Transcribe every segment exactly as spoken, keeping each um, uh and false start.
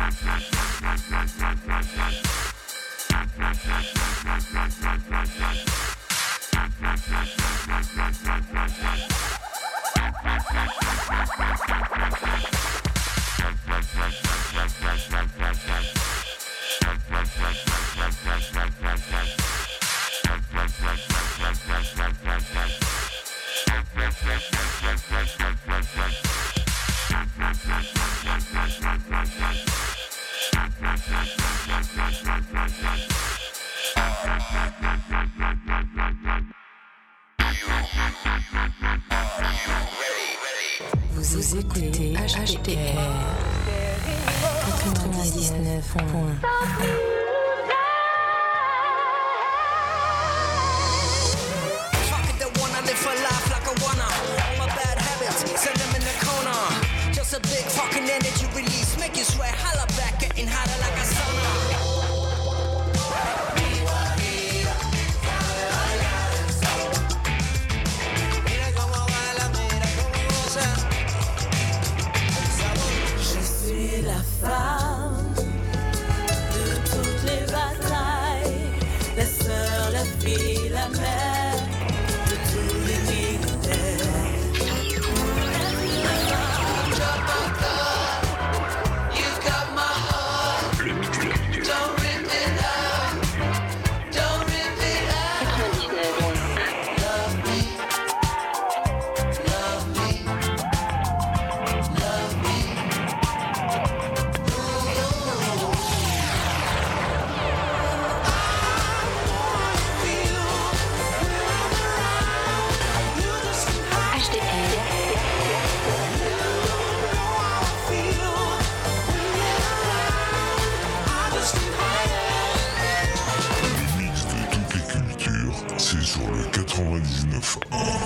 Vous écoutez H D R quatre-vingt-dix-neuf point un. A big fucking energy release, make you sweat, holla back, getting hotter like a sauna. Je suis la femme de toutes les batailles, la sœur, la fille, la mère de tous les militaires. quatre-vingt-dix-neuf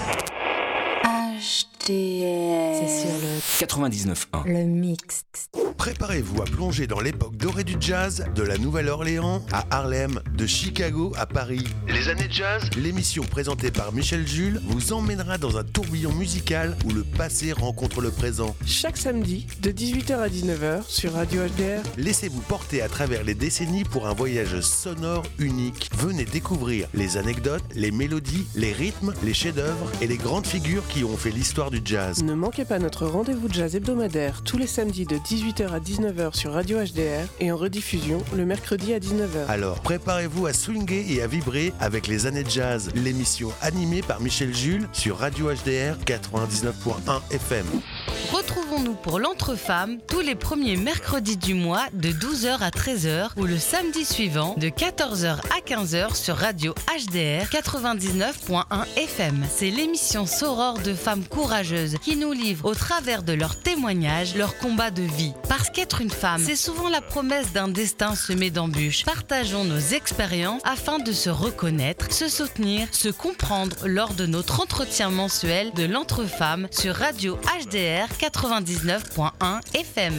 un. H D R. C'est sur le quatre-vingt-dix-neuf un. Le mix. Préparez-vous à plonger dans l'époque dorée du jazz, de la Nouvelle-Orléans à Harlem, de Chicago à Paris. Les années jazz, l'émission présentée par Michel Jules vous emmènera dans un tourbillon musical où le passé rencontre le présent. Chaque samedi, de dix-huit heures à dix-neuf heures sur Radio H D R. Laissez-vous porter à travers les décennies pour un voyage sonore unique. Venez découvrir les anecdotes, les mélodies, les rythmes, les chefs-d'œuvre et les grandes figures qui ont fait l'histoire du jazz. Ne manquez pas notre rendez-vous jazz hebdomadaire tous les samedis de dix-huit heures à dix-neuf heures sur Radio H D R et en rediffusion le mercredi à dix-neuf heures. Alors préparez-vous à swinguer et à vibrer avec les années jazz, l'émission animée par Michel Jules sur Radio H D R quatre-vingt-dix-neuf point un F M. Retrouvons-nous pour l'Entre-Femmes tous les premiers mercredis du mois de douze heures à treize heures ou le samedi suivant de quatorze heures à quinze heures sur Radio H D R quatre-vingt-dix-neuf point un F M. C'est l'émission sorore de femmes courageuses qui nous livrent au travers de leurs témoignages leur combat de vie. Parce qu'être une femme, c'est souvent la promesse d'un destin semé d'embûches. Partageons nos expériences afin de se reconnaître, se soutenir, se comprendre lors de notre entretien mensuel de l'Entre-Femmes sur Radio H D R quatre-vingt-dix-neuf point un F M.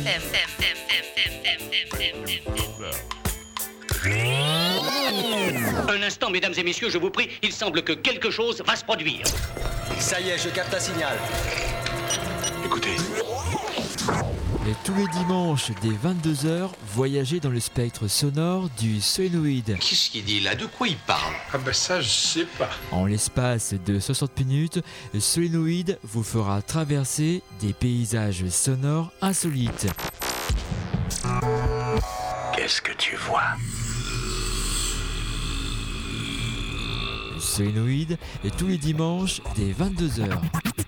Un instant, mesdames et messieurs, je vous prie, il semble que quelque chose va se produire. Ça y est, je capte un signal. Écoutez. Et tous les dimanches dès vingt-deux heures, voyagez dans le spectre sonore du solénoïde. Qu'est-ce qu'il dit là? De quoi il parle? Ah ben ça, je sais pas. En l'espace de soixante minutes, le solénoïde vous fera traverser des paysages sonores insolites. Qu'est-ce que tu vois? Le solénoïde est tous les dimanches dès vingt-deux heures.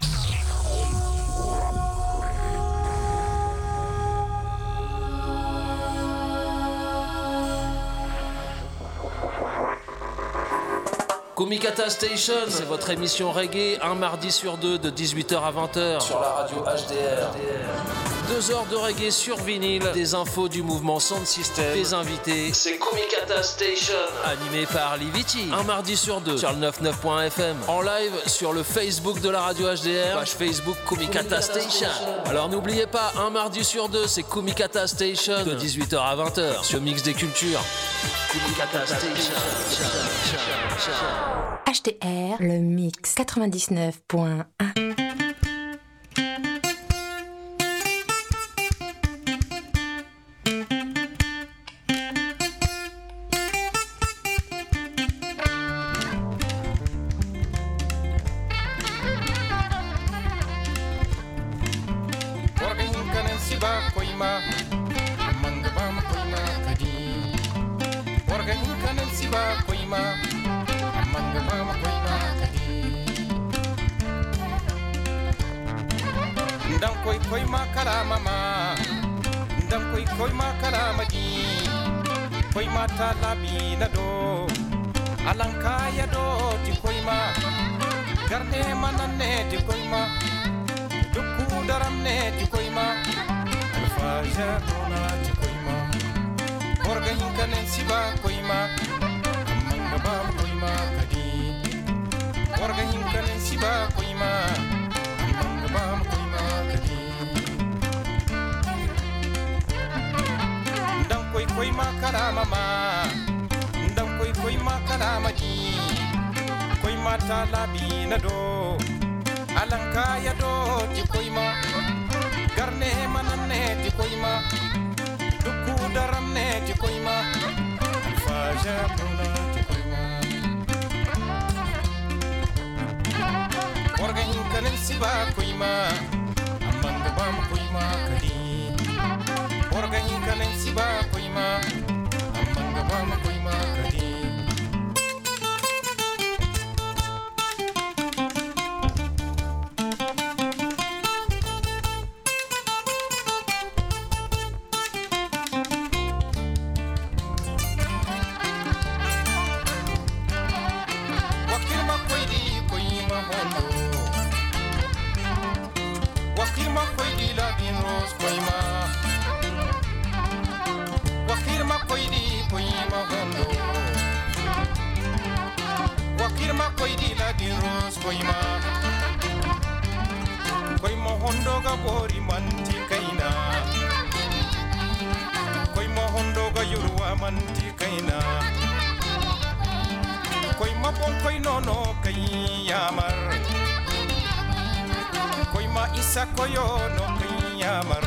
Kumikata Station, c'est votre émission reggae, un mardi sur deux de dix-huit heures à vingt heures sur la radio H D R. Deux heures de reggae sur vinyle, des infos du mouvement Sound System, des invités. C'est Kumikata Station, animé par Liviti. Un mardi sur deux sur le quatre-vingt-dix-neuf point F M. En live sur le Facebook de la radio H D R, page Facebook Kumikata Station. Alors n'oubliez pas, un mardi sur deux, c'est Kumikata Station, de dix-huit heures à vingt heures sur Mix des Cultures. Kumikata Station. H D R, le mix quatre-vingt-dix-neuf point un. Warga hinkanen siba koima Amanga mama koima kadi Ndam koi koima kala mama Ndam koi koima kala madi Koima talabi na do Alankaya do ti koima Garne manane ti koima Dukku daram ne ti koima Alfaja dona ti koima Warga hinkanen siba koima Amanga bam koima kadi Warga hinkanen siba koima Amanga bam koima kadi Ndam koi koima kala mama Ndam koi koima kala madi Koima talabi na do Alankaya do ti koima Garne manane ti koima Dukku daram ne ti koima Alfaja dona ti koima Warga hinkanen siba koima Amanga bam koima kadi Warga hinkanen siba koima Amanga bam koima kadi Koyo no kiyamar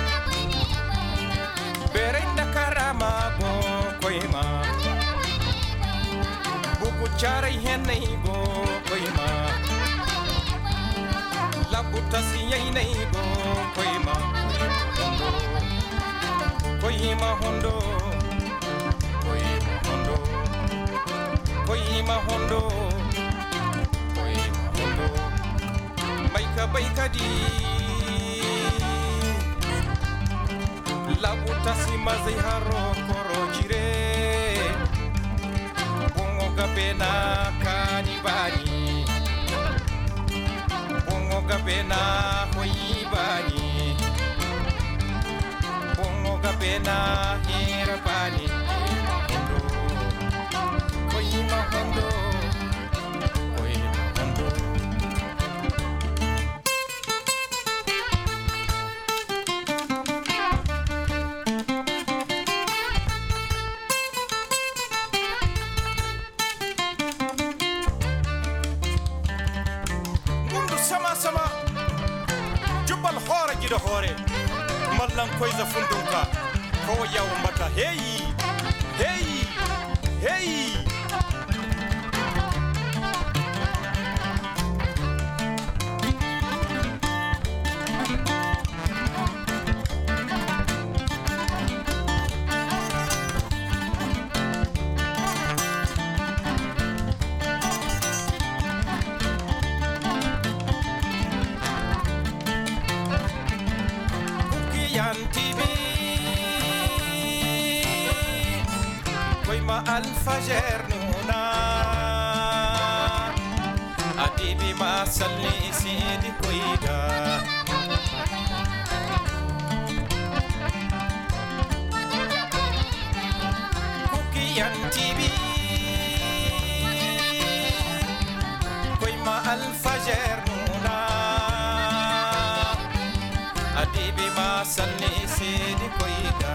Berenda karama bo koima Buku carai henai go koima Labuta siyai nei go koima Koima hondo Koima hondo Koima hondo Koima hondo Baika baika di Labuta si mazai haro koro jire Bongo gabena kanibani Bongo gabena hoibani Bongo gabena hirabani Hondo Koima hondo Koima hondo da hore mallan koiza fundunka ko yawo mata hey hey hey الفجر نونا أديبي ما صلي سيدي كويدا كوكي ينتبي كوي ما الفجر نونا أديبي ما صلي سيدي كويدا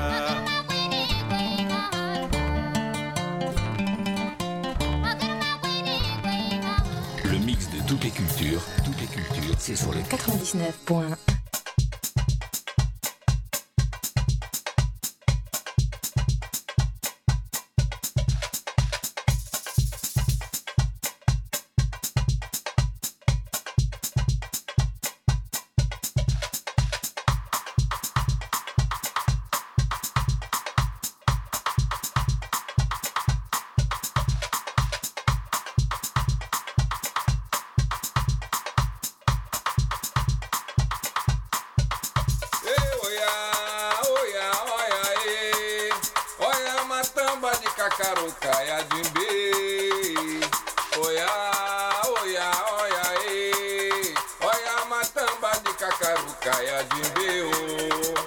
Toutes les cultures, toutes les cultures, c'est sur le quatre-vingt-dix-neuf point un. matamba de cacarucaia dimbe. Oia, oia, oia, e. Oia, matamba de cacarucaia dimbe, oh.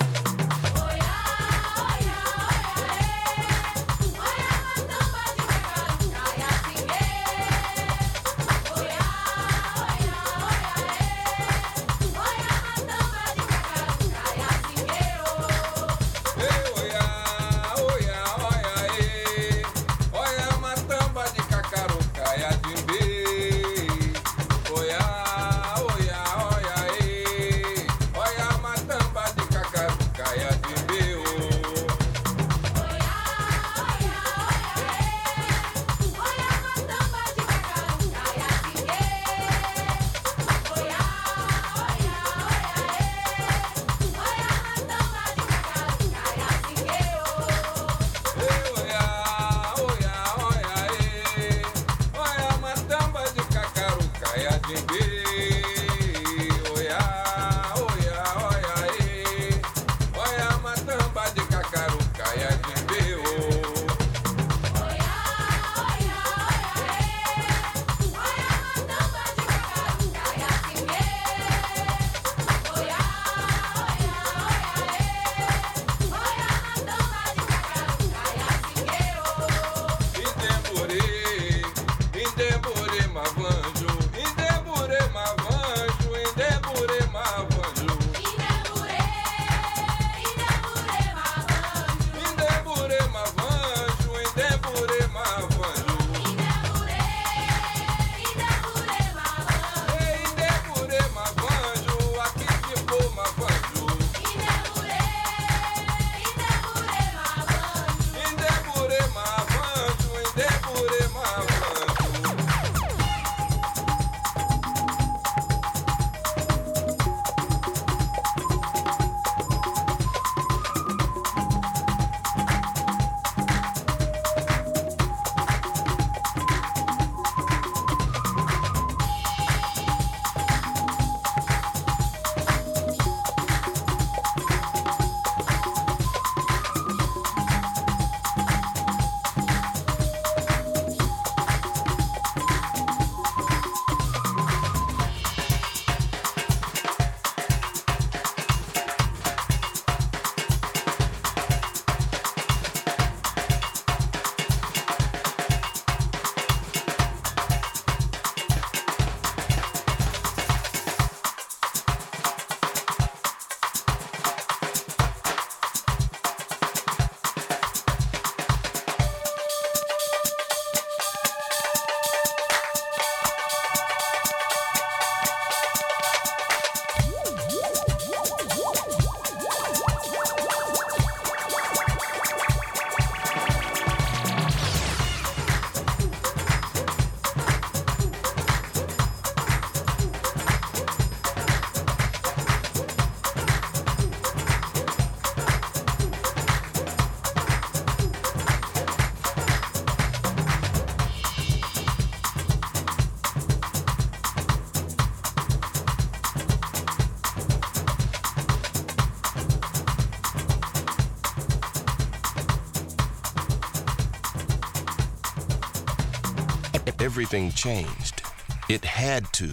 Everything changed. It had to.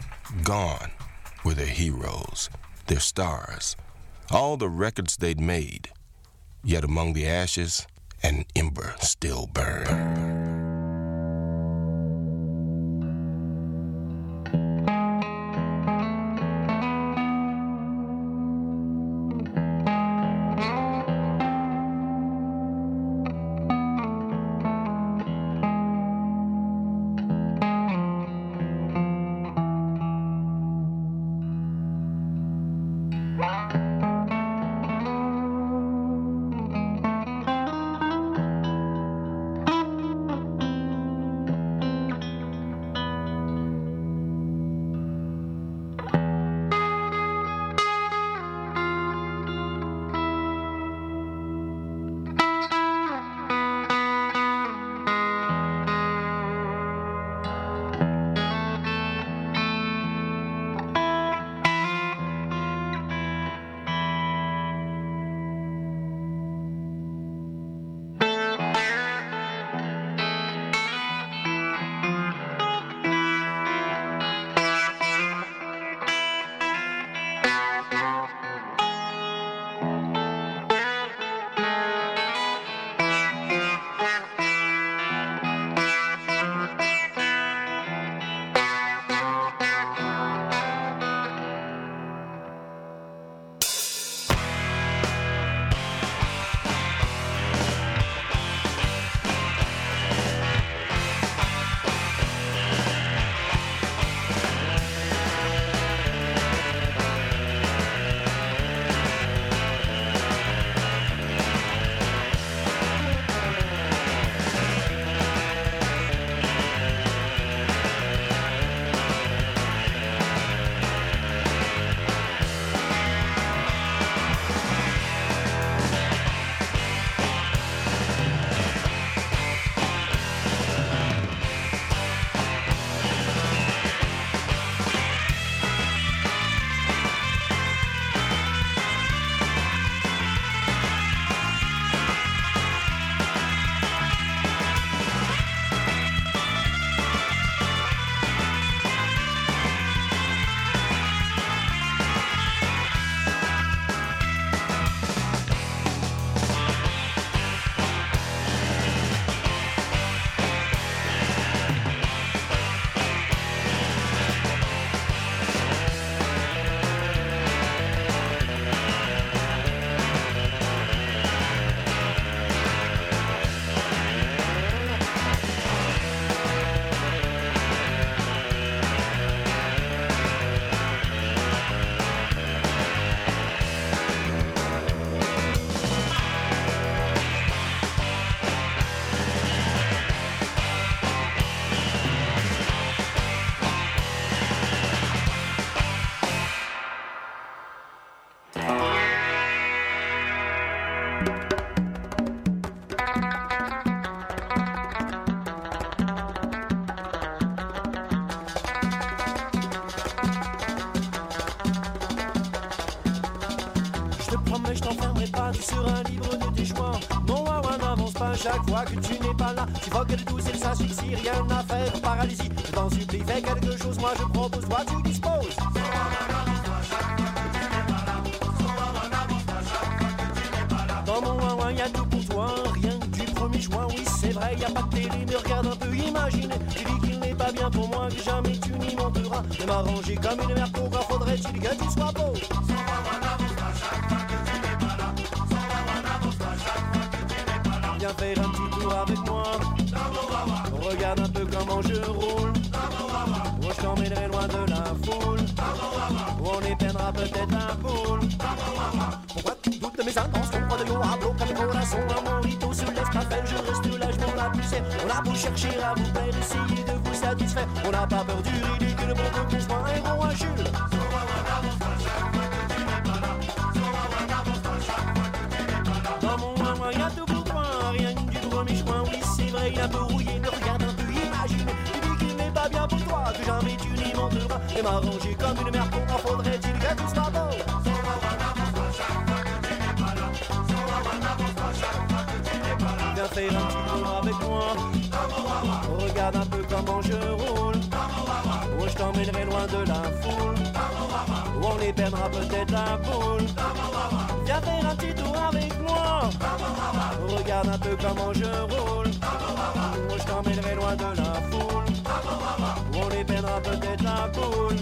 Gone were their heroes, their stars, all the records they'd made. Yet among the ashes, an ember still burned. chaque fois que tu n'es pas là. Suffoque de douce et ça suffit, rien à faire, paralysie. Je t'en supplie, fais quelque chose, moi je propose, toi tu disposes. Dans mon ouin-ouin, y'a tout pour toi, rien que du premier juin. Oui, c'est vrai, y a pas de télé, mais regarde un peu, imagine. Tu dis qu'il n'est pas bien pour moi, que jamais tu n'y monteras. Mais m'arranger comme une mère, pourquoi faudrait-il que tu sois beau? Viens faire un petit tour avec moi. Regarde un peu comment je roule. Oh, je t'emmènerai loin de la foule. Oh, on éteindra peut-être la boule. Pourquoi tu doutes de mes intentions? Pas de yo hablo comme corazon. Un morito se laisse pas faire. Je reste là, je m'en la poussière. On a beau chercher à vous plaire, essayer de vous satisfaire. On n'a pas peur du ridicule pour que qu'on soit un héros, un Jules. Dans mon ouin-ouin, y'a tout pour toi. Rien que du premier chemin, oui c'est vrai, il a un peu rouillé. Me regarde un peu, imagine. Tu dis qu'il n'est pas bien pour toi, que jamais tu n'y monteras. Et m'arranger comme une mère, pourquoi faudrait-il que tout soit beau? Viens faire un petit tour avec moi. Regarde un peu comment je roule. Oh, je t'emmènerai loin de la foule. Oh, on les perdra peut-être la boule. Viens faire un petit tour avec moi. Regarde un peu comment je roule. Oh, je t'emmènerai loin de la foule. Oh, on les perdra peut-être la boule.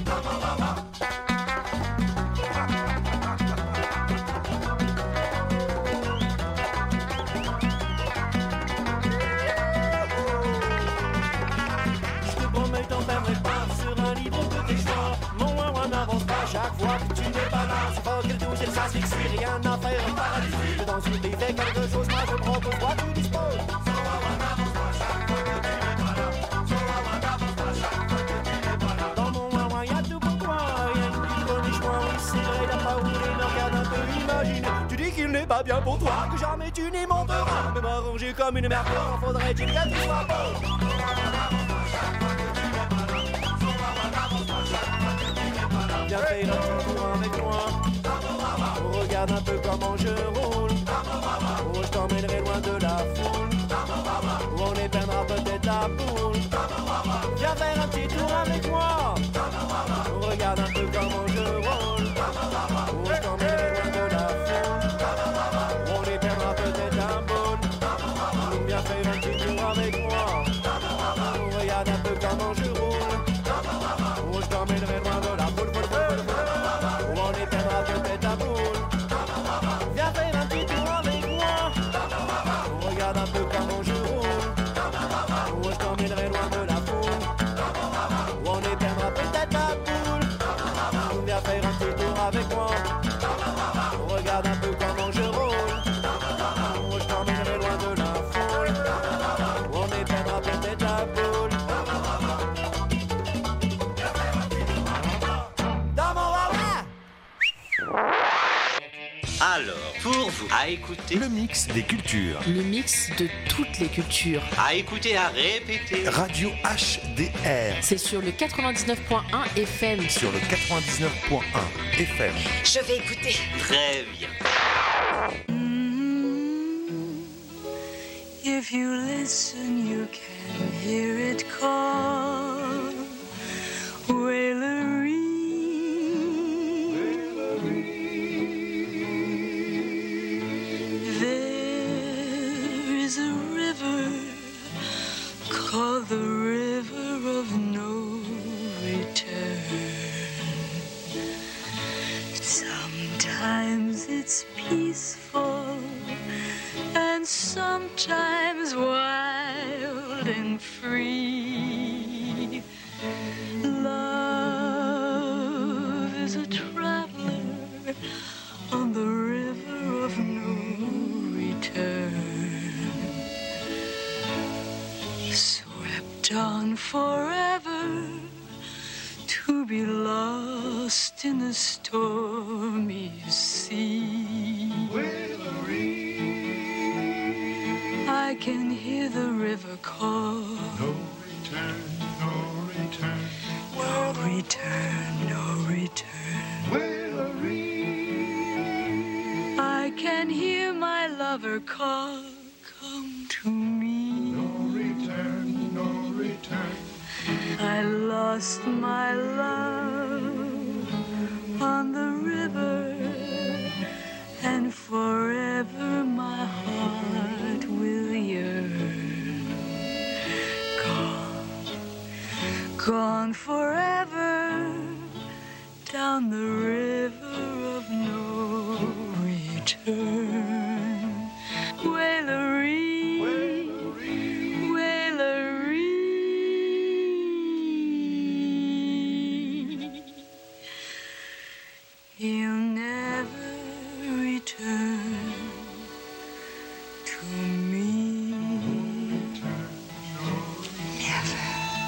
Chaque fois que tu n'es pas là, c'est pas quelque chose, ça c'est que c'est rien à faire, un paradis. Je danse, tu fais quelque chose, moi je propose, toi tu disposes. Dans mon ouin-ouin, y'a tout pour toi, rien que du premier chemin, oui c'est vrai, y'a pas roulé, mais regarde un peu, imagine. Tu dis qu'il n'est pas bien pour toi, que jamais tu n'y monteras. Mais m'arranger comme une merde, faudrait-il que tu sois beau? Viens faire un petit tour avec moi. Oh, regarde un peu comment je roule. Oh, je t'emmènerai loin de la foule. Oh, on éteindra peut-être la boule. Viens faire un petit tour avec moi. Oh, regarde un peu comment je roule. Oh, je t'emmènerai loin de la foule. Oh, on éteindra peut-être la boule. Viens faire un petit tour avec moi. Oh, regarde un peu comment je roule. Oh, je t'emmènerai loin de la foule. Viens faire un petit tour avec moi. Regarde un peu comment je roule. Oh, je t'emmènerai loin de la foule. Oh, on éteindra peut-être la boule. Viens faire un petit tour avec moi. Regarde un peu comment je roule. Oh, je t'emmènerai loin de la foule. Oh, on éteindra peut-être la boule. Dans mon wawa. Alors, pour vous, à écouter le mix des cultures. Le mix de toutes les cultures. À écouter, à répéter. Radio H D R. C'est sur le quatre-vingt-dix-neuf point un F M. Sur le quatre-vingt-dix-neuf point un F M. Je vais écouter. Très bien. If you listen, you can hear it call. Wailery. Called the river of no return. Sometimes it's peaceful, and sometimes wild and free. Love is a traveler on the river of no return. On forever to be lost in the stormy sea. I can hear the river call. No return, no return. No return, no return. I can hear my lover call. come to me. No return, no return. I lost my love on the river, and forever my heart will yearn. Gone, gone forever down the river of no return. Wailery, Wailery, he'll never return to me. Never.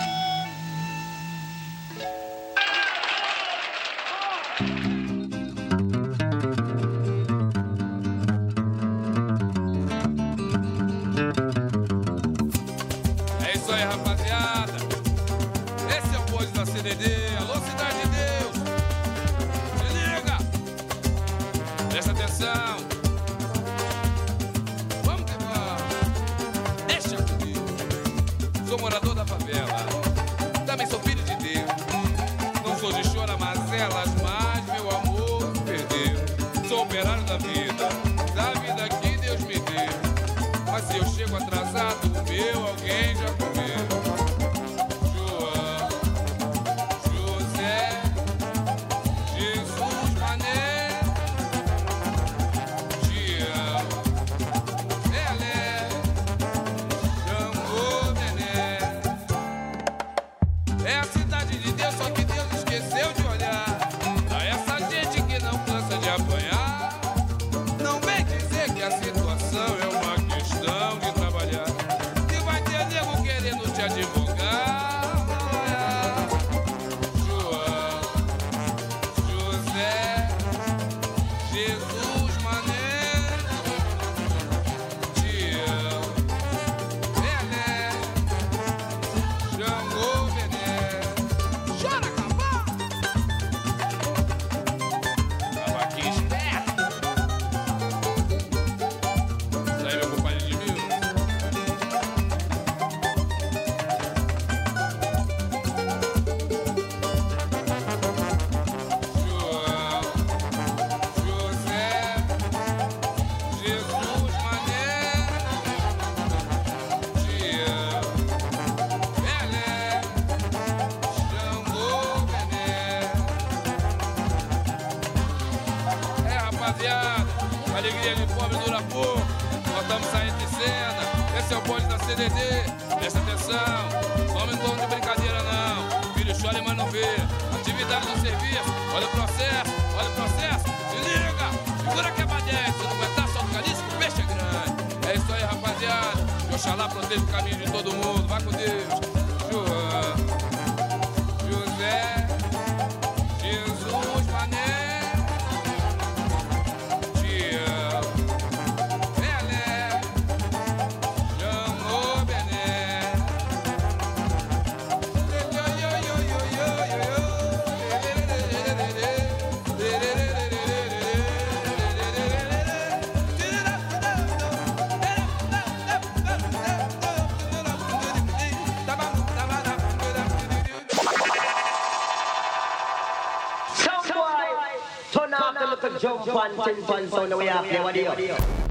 É isso aí, rapaziada. Esse é o bonde da C D D. Alô, Cidade de Deus. Se liga. Presta atenção. Vamos que vamos. Deixa comigo. Sou morador da favela. Também sou filho de Deus. Não sou de chora-mazelas, mas meu amor se perdeu. Sou operário da vida, da vida que Deus me deu. Mas se eu chego atrasado, o meu alguém já comeu. João, José, Jesus, Mané, Tião, Pelé, Xangô, Bené. É a cidade de Deus, só que Deus esqueceu de olhar pra essa gente que não cansa de apanhar. Não vem dizer que a situação é uma questão de trabalhar. E vai ter nego querendo te advogar. João, José, Jesus, Mané, Tião, Pelé, Xangô, Bené. Chora, cavalo! Cavaquinho esperto! Isso aí, meu compadre de mil. João, José, Jesus, Mané, Tião, Pelé, Xangô, Bené. É, rapaziada, alegria de pobre dura pouco. Nós estamos saindo de cena. Esse é o bonde da C D D. Presta atenção, só não vamos de brincadeira não. Filho chora, mas não vê. Atividade do serviço, olha o processo, olha o processo. Se liga, segura que é pra dez. Se não aguentar, solta o caniço, o peixe é grande. É isso aí, rapaziada. Que Oxalá proteja o caminho de todo mundo. Vai com Deus. João, José, Jesus, Mané, Tião, Pelé, Xangô, Bené. Some boy, turn off the little jump and tin pan sound that we have here. What do you?